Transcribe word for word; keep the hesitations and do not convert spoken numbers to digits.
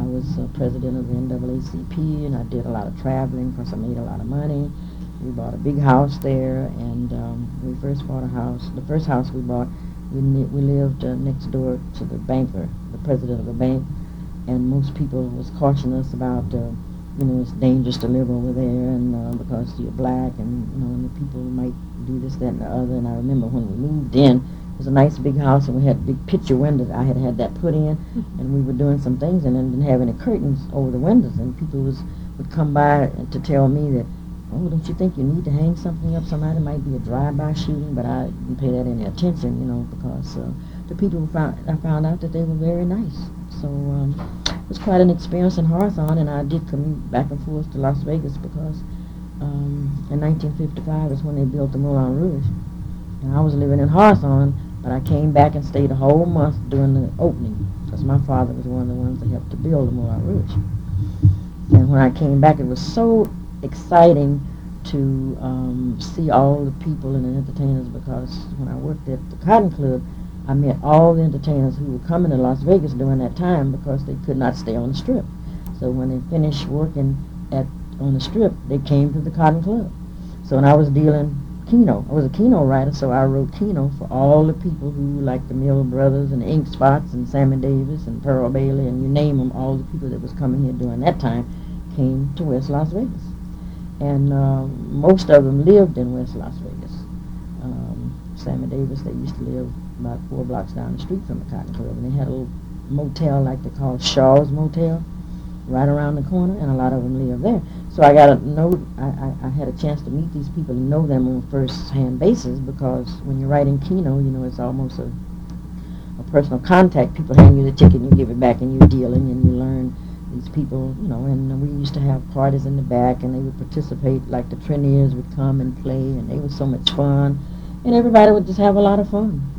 was uh, president of the N double A C P, and I did a lot of traveling because I made a lot of money. We bought a big house there, and um, we first bought a house. The first house we bought, we li- we lived uh, next door to the banker, the president of the bank, and most people was cautioning us about, uh, you know, it's dangerous to live over there, and uh, because you're black, and you know, and the people might do this, that, and the other. And I remember when we moved in, it was a nice big house, and we had big picture windows. I had had that put in, and we were doing some things, and then didn't have any curtains over the windows, and people was would come by to tell me that, oh, don't you think you need to hang something up? Somebody might be a drive-by shooting, but I didn't pay that any attention, you know, because uh, the people found I found out that they were very nice. So um, it was quite an experience in Hawthorne, and I did commute back and forth to Las Vegas because um, in nineteen fifty-five is when they built the Moulin Rouge. And I was living in Hawthorne, but I came back and stayed a whole month during the opening because my father was one of the ones that helped to build the Moulin Rouge. And when I came back, it was so exciting to um, see all the people and the entertainers, because when I worked at the Cotton Club, I met all the entertainers who were coming to Las Vegas during that time because they could not stay on the Strip. So when they finished working at on the Strip, they came to the Cotton Club. So when I was dealing Keno, I was a Keno writer, so I wrote Keno for all the people who, like the Mill Brothers and the Ink Spots and Sammy Davis and Pearl Bailey, and you name them, all the people that was coming here during that time came to West Las Vegas. And uh, most of them lived in West Las Vegas. Um, Sammy Davis, they used to live about four blocks down the street from the Cotton Club, and they had a little motel like they call Shaw's Motel right around the corner, and a lot of them lived there. So I got a note, I, I, I had a chance to meet these people and know them on a first-hand basis, because when you're writing Keno, you know, it's almost a, a personal contact. People hand you the ticket and you give it back, and you're dealing, and you learn these people, you know, and we used to have parties in the back, and they would participate, like the Treniers would come and play, and they were so much fun, and everybody would just have a lot of fun.